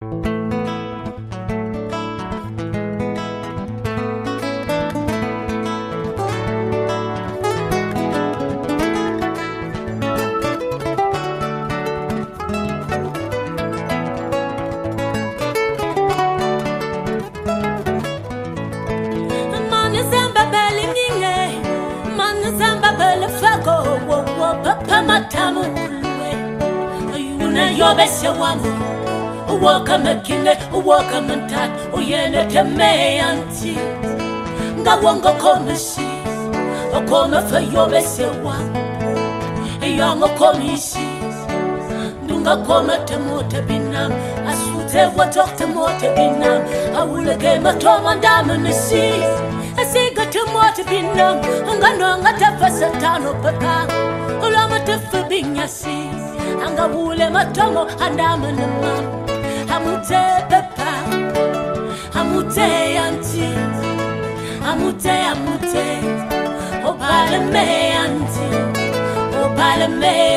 Yobese wamu uwoka mekine uwoka mentat uyene teme anti nga wongo komisi okoma fa yobese wamu yongo komisi dunga koma temote binam asute watok temote binam awulege matoma ndamnisi asiga temote binam ngano ngatafasa tano peka ulama tefubinyasi anga bule matomo andama nama hamute pepa hamute anti hamute obale me anti obale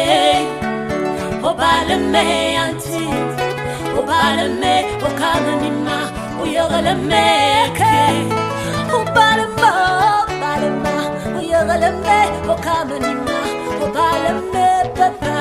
me anti obale me okana nima uyogale me ke obale ma uyogale me okana nima obale me pepa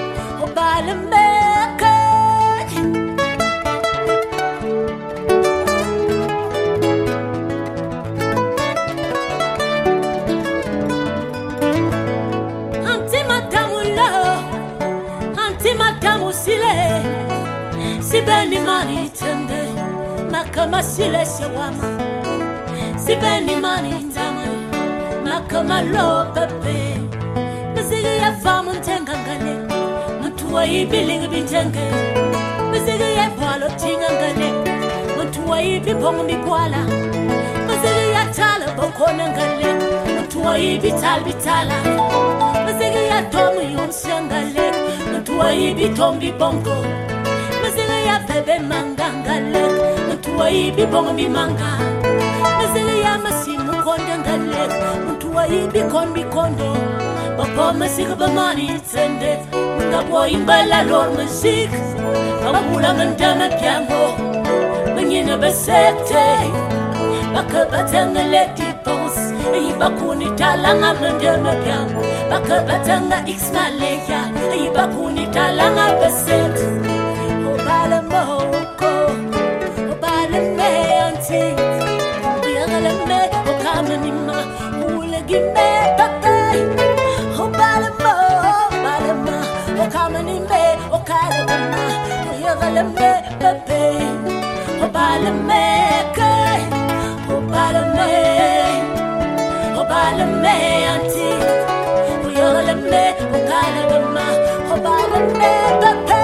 Sibeni mani tende makama sile sewama Sibeni mani tama makama lo pepe Mzigi ya famu ntengangale Mtuwa ibilingi bitenge Mzigi ya palo tingangale Mtuwa ibi pongu mikwala Mzigi ya tala bokone ngale Mtuwa ibi bitala Mzigi ya tomu yonsengale Mtuwa ibi tombi bongo ya bebe mangangale mtuwa ibi bongo mi manga Mzili ya masimu konde ngale mtuwa ibi konbi kondo Bapa masika bamani tende Mungabwa imbala lor musik Mabula mandama piano Manyina besete Baka batanga leti pons Ibakuni talanga mandama piano Baka batanga x-maleya Ibakuni talanga besete Obale moko, obale me anti, uyagale me okame nima, ulegi me pate. Obale mo, okame nime okale ma, uyagale me pate. Obale me ke, obale me anti, uyagale me okale ma, obale me pate.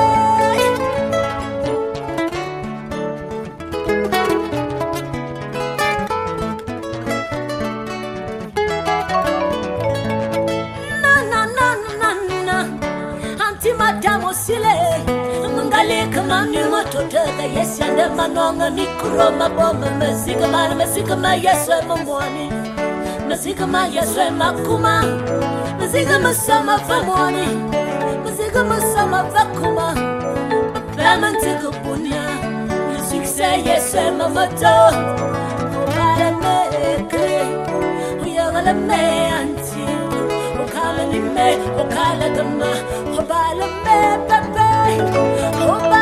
Totega yes yanda manonga mikro maboma masika ma yeswe mamwani masika ma yeswe makuma masika masama famwani masika masama fakuma bamantika punya musika yeswe mamato obala meke uyagala me anti okala ni me okala dama obala me pepe